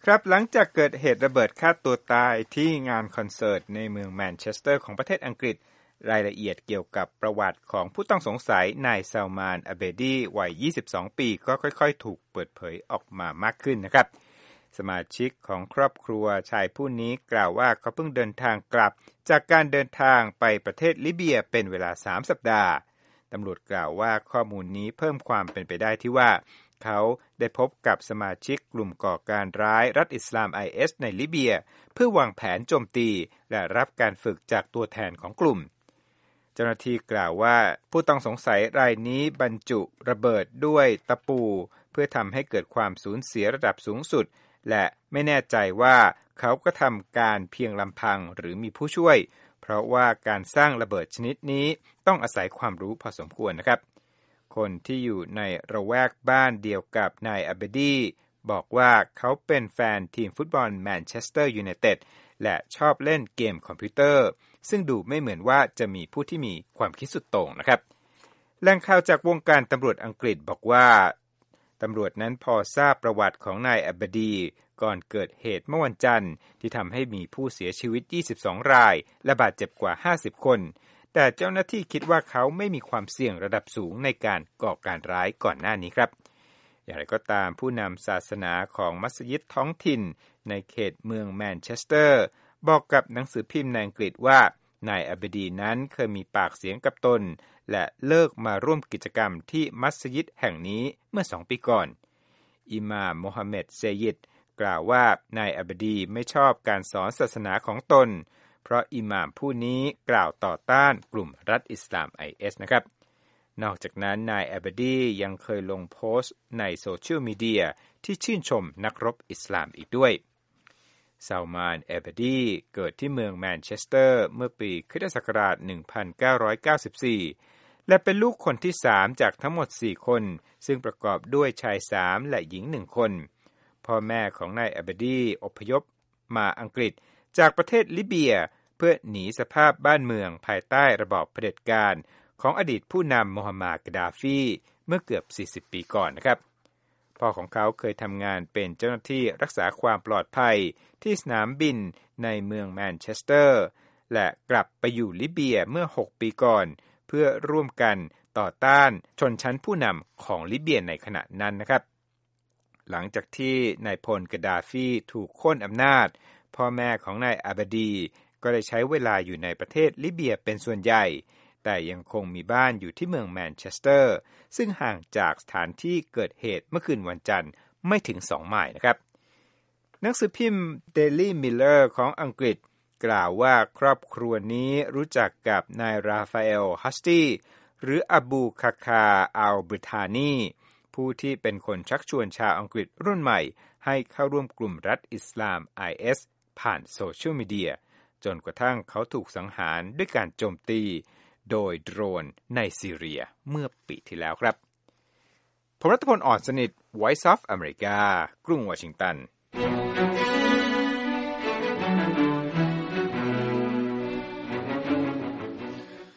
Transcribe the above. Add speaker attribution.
Speaker 1: ครับหลังจากเกิดเหตุระเบิดฆ่าตัวตายที่งานคอนเสิร์ตในเมืองแมนเชสเตอร์ของประเทศอังกฤษรายละเอียดเกี่ยวกับประวัติของผู้ต้องสงสัยนายซัลมานอะเบดีวัย22ปีก็ค่อยๆถูกเปิดเผยออกมามากขึ้นนะครับสมาชิกของครอบครัวชายผู้นี้กล่าวว่าเขาเพิ่งเดินทางกลับจากการเดินทางไปประเทศลิเบียเป็นเวลา3สัปดาห์ตำรวจกล่าวว่าข้อมูลนี้เพิ่มความเป็นไปได้ที่ว่าเขาได้พบกับสมาชิกกลุ่มก่อการร้ายรัฐอิสลาม IS ในลิเบียเพื่อวางแผนโจมตีและรับการฝึกจากตัวแทนของกลุ่มเจ้าหน้าที่กล่าวว่าผู้ต้องสงสัยรายนี้บรรจุระเบิดด้วยตะปูเพื่อทำให้เกิดความสูญเสียระดับสูงสุดและไม่แน่ใจว่าเขาก็ทำการเพียงลำพังหรือมีผู้ช่วยเพราะว่าการสร้างระเบิดชนิดนี้ต้องอาศัยความรู้พอสมควรนะครับคนที่อยู่ในระแวกบ้านเดียวกับนายอะเบดีบอกว่าเขาเป็นแฟนทีมฟุตบอลแมนเชสเตอร์ยูไนเต็ดและชอบเล่นเกมคอมพิวเตอร์ซึ่งดูไม่เหมือนว่าจะมีผู้ที่มีความคิดสุดโต่งนะครับแหล่งข่าวจากวงการตำรวจอังกฤษบอกว่าตำรวจนั้นพอทราบประวัติของนายอะเบดีก่อนเกิดเหตุเมื่อวันจันทร์ที่ทำให้มีผู้เสียชีวิต22รายและบาดเจ็บกว่า50คนแต่เจ้าหน้าที่คิดว่าเขาไม่มีความเสี่ยงระดับสูงในการก่อการร้ายก่อนหน้านี้ครับอย่างไรก็ตามผู้นำศาสนาของมัสยิดท้องถิ่นในเขตเมืองแมนเชสเตอร์บอกกับหนังสือพิมพ์ในอังกฤษว่านายอะเบดีนั้นเคยมีปากเสียงกับตนและเลิกมาร่วมกิจกรรมที่มัสยิดแห่งนี้เมื่อ2ปีก่อนอิหม่ามโมฮัมเหม็ดเซยิดกล่าวว่านายอะเบดีไม่ชอบการสอนศาสนาของตนเพราะอิหม่ามผู้นี้กล่าวต่อต้านกลุ่มรัฐอิสลาม IS นะครับนอกจากนั้นนายอะเบดียังเคยลงโพสต์ในโซเชียลมีเดียที่ชื่นชมนักรบอิสลามอีกด้วยซัลมานอะเบดีเกิดที่เมืองแมนเชสเตอร์เมื่อปีค.ศ. 1994และเป็นลูกคนที่3จากทั้งหมด4คนซึ่งประกอบด้วยชาย3และหญิง1คนพ่อแม่ของนายอะเบดีอพยพมาอังกฤษจากประเทศลิเบียเพื่อหนีสภาพบ้านเมืองภายใต้ระบอบเผด็จการของอดีตผู้นำโมฮัมหมัด กะดาฟีเมื่อเกือบ40ปีก่อนนะครับพ่อของเขาเคยทำงานเป็นเจ้าหน้าที่รักษาความปลอดภัยที่สนามบินในเมืองแมนเชสเตอร์และกลับไปอยู่ลิเบียเมื่อ6ปีก่อนเพื่อร่วมกันต่อต้านชนชั้นผู้นำของลิเบียในขณะนั้นนะครับหลังจากที่นายพล กะดาฟีถูกโค่นอำนาจพ่อแม่ของนายอะเบดีก็ได้ใช้เวลาอยู่ในประเทศลิเบียเป็นส่วนใหญ่แต่ยังคงมีบ้านอยู่ที่เมืองแมนเชสเตอร์ซึ่งห่างจากสถานที่เกิดเหตุเมื่อคืนวันจันทร์ไม่ถึง2ไมล์นะครับหนังสือพิมพ์ Daily Mirror ของอังกฤษกล่าวว่าครอบครัวนี้รู้จักกับนายราฟาเอล ฮัสตีหรืออบูคาคา อัลบริทานีผู้ที่เป็นคนชักชวนชาวอังกฤษรุ่นใหม่ให้เข้าร่วมกลุ่มรัฐอิสลาม IS ผ่านโซเชียลมีเดียจนกระทั่งเขาถูกสังหารด้วยการโจมตีโดยโดรนในซีเรียเมื่อปีที่แล้วครับผมรัฐพล อ่อนสนิท Voice of America กรุงวอชิงตัน